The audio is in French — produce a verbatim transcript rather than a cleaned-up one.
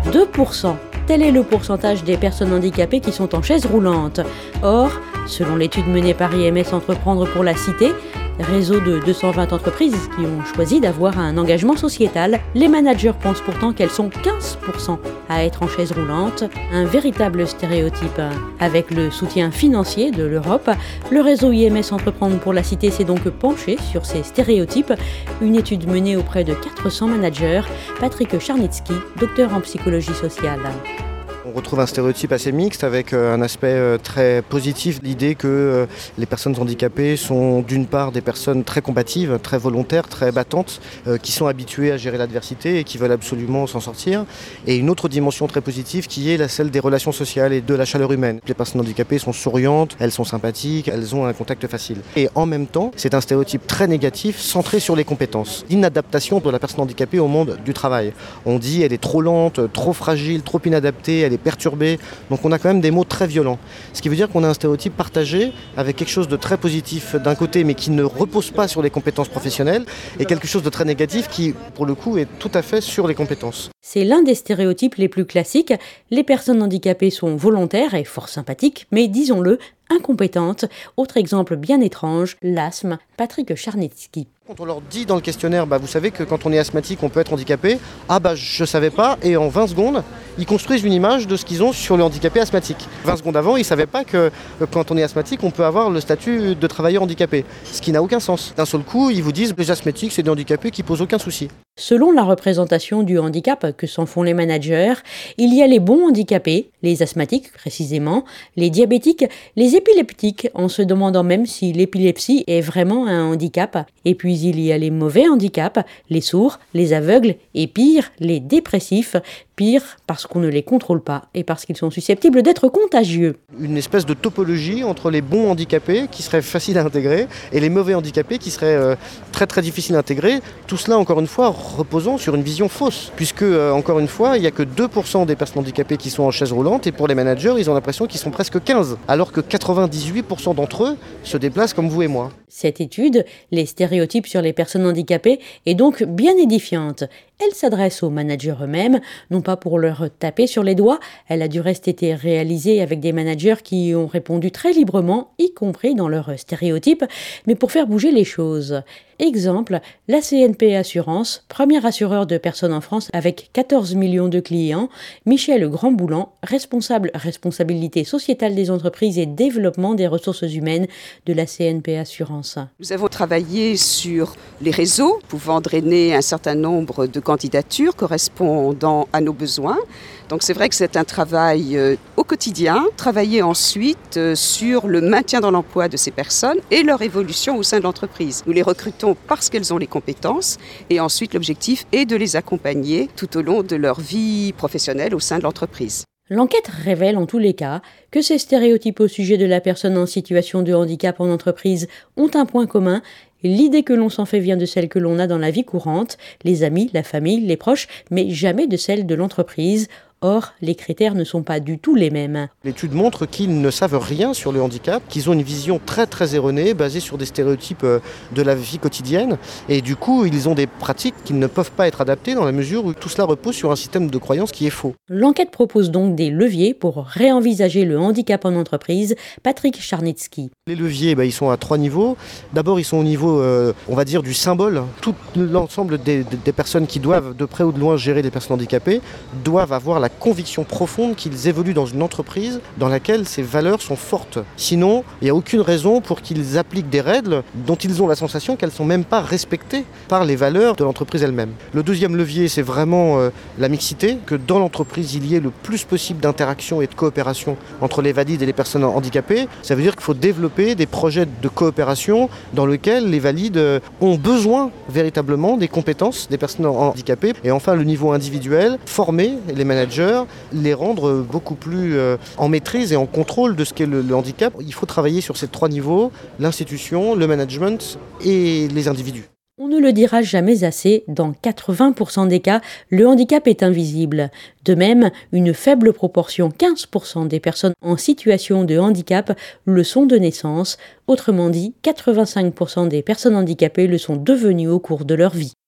deux pour cent. Tel est le pourcentage des personnes handicapées qui sont en chaise roulante. Or, selon l'étude menée par I M S Entreprendre pour la Cité, réseau de deux cent vingt entreprises qui ont choisi d'avoir un engagement sociétal, les managers pensent pourtant qu'elles sont quinze pour cent à être en chaise roulante, un véritable stéréotype. Avec le soutien financier de l'Europe, le réseau I M S Entreprendre pour la Cité s'est donc penché sur ces stéréotypes. Une étude menée auprès de quatre cents managers. Patrick Charnitsky, docteur en psychologie sociale. On retrouve un stéréotype assez mixte avec un aspect très positif, l'idée que les personnes handicapées sont d'une part des personnes très combatives, très volontaires, très battantes, qui sont habituées à gérer l'adversité et qui veulent absolument s'en sortir. Et une autre dimension très positive qui est la celle des relations sociales et de la chaleur humaine. Les personnes handicapées sont souriantes, elles sont sympathiques, elles ont un contact facile. Et en même temps, c'est un stéréotype très négatif centré sur les compétences. L'inadaptation de la personne handicapée au monde du travail. On dit elle est trop lente, trop fragile, trop inadaptée, elle est perturbée, donc on a quand même des mots très violents. Ce qui veut dire qu'on a un stéréotype partagé avec quelque chose de très positif d'un côté mais qui ne repose pas sur les compétences professionnelles et quelque chose de très négatif qui pour le coup est tout à fait sur les compétences. C'est l'un des stéréotypes les plus classiques. Les personnes handicapées sont volontaires et fort sympathiques, mais disons-le, incompétentes. Autre exemple bien étrange, l'asthme. Patrick Charnitsky. Quand on leur dit dans le questionnaire, bah, vous savez que quand on est asthmatique, on peut être handicapé, ah bah je savais pas, et en vingt secondes, ils construisent une image de ce qu'ils ont sur le handicapé asthmatique. vingt secondes avant, ils ne savaient pas que quand on est asthmatique, on peut avoir le statut de travailleur handicapé, ce qui n'a aucun sens. D'un seul coup, ils vous disent que les asthmatiques, c'est des handicapés qui posent aucun souci. Selon la représentation du handicap que s'en font les managers, il y a les bons handicapés, les asthmatiques précisément, les diabétiques, les épileptiques, en se demandant même si l'épilepsie est vraiment un handicap. Et puis il y a les mauvais handicaps, les sourds, les aveugles et pire, les dépressifs. Pire parce qu'on ne les contrôle pas et parce qu'ils sont susceptibles d'être contagieux. Une espèce de topologie entre les bons handicapés qui seraient faciles à intégrer et les mauvais handicapés qui seraient euh, très très difficiles à intégrer. Tout cela encore une fois reposant sur une vision fausse puisque euh, encore une fois il n'y a que deux pour cent des personnes handicapées qui sont en chaise roulante et pour les managers ils ont l'impression qu'ils sont presque quinze alors que quatre-vingt-dix-huit pour cent d'entre eux se déplacent comme vous et moi. Cette étude, les stéréotypes sur les personnes handicapées, est donc bien édifiante. Elle s'adresse aux managers eux-mêmes, non pas pour leur taper sur les doigts, elle a du reste été réalisée avec des managers qui ont répondu très librement, y compris dans leurs stéréotypes, mais pour faire bouger les choses. Exemple, la C N P Assurance, premier assureur de personnes en France avec quatorze millions de clients, Michel Grandboulan, responsable responsabilité sociétale des entreprises et développement des ressources humaines de la C N P Assurance. Nous avons travaillé sur les réseaux pouvant drainer un certain nombre de candidatures correspondant à nos besoins. Donc c'est vrai que c'est un travail euh, au quotidien, travailler ensuite euh, sur le maintien dans l'emploi de ces personnes et leur évolution au sein de l'entreprise. Nous les recrutons parce qu'elles ont les compétences et ensuite l'objectif est de les accompagner tout au long de leur vie professionnelle au sein de l'entreprise. L'enquête révèle en tous les cas que ces stéréotypes au sujet de la personne en situation de handicap en entreprise ont un point commun. L'idée que l'on s'en fait vient de celle que l'on a dans la vie courante, les amis, la famille, les proches, mais jamais de celle de l'entreprise. Or, les critères ne sont pas du tout les mêmes. L'étude montre qu'ils ne savent rien sur le handicap, qu'ils ont une vision très très erronée, basée sur des stéréotypes de la vie quotidienne. Et du coup, ils ont des pratiques qui ne peuvent pas être adaptées dans la mesure où tout cela repose sur un système de croyance qui est faux. L'enquête propose donc des leviers pour réenvisager le handicap en entreprise. Patrick Charnitsky. Les leviers, bah, ils sont à trois niveaux. D'abord, ils sont au niveau, euh, on va dire, du symbole. Tout l'ensemble des, des personnes qui doivent, de près ou de loin, gérer les personnes handicapées, doivent avoir la conviction profonde qu'ils évoluent dans une entreprise dans laquelle ces valeurs sont fortes. Sinon, il n'y a aucune raison pour qu'ils appliquent des règles dont ils ont la sensation qu'elles ne sont même pas respectées par les valeurs de l'entreprise elle-même. Le deuxième levier, c'est vraiment euh, la mixité, que dans l'entreprise, il y ait le plus possible d'interaction et de coopération entre les valides et les personnes handicapées. Ça veut dire qu'il faut développer des projets de coopération dans lesquels les valides ont besoin véritablement des compétences des personnes handicapées. Et enfin, le niveau individuel, former les managers, les rendre beaucoup plus euh, en maîtrise et en contrôle de ce qu'est le, le handicap. Il faut travailler sur ces trois niveaux, l'institution, le management et les individus. On ne le dira jamais assez, dans quatre-vingts pour cent des cas, le handicap est invisible. De même, une faible proportion, quinze pour cent des personnes en situation de handicap, le sont de naissance. Autrement dit, quatre-vingt-cinq pour cent des personnes handicapées le sont devenues au cours de leur vie.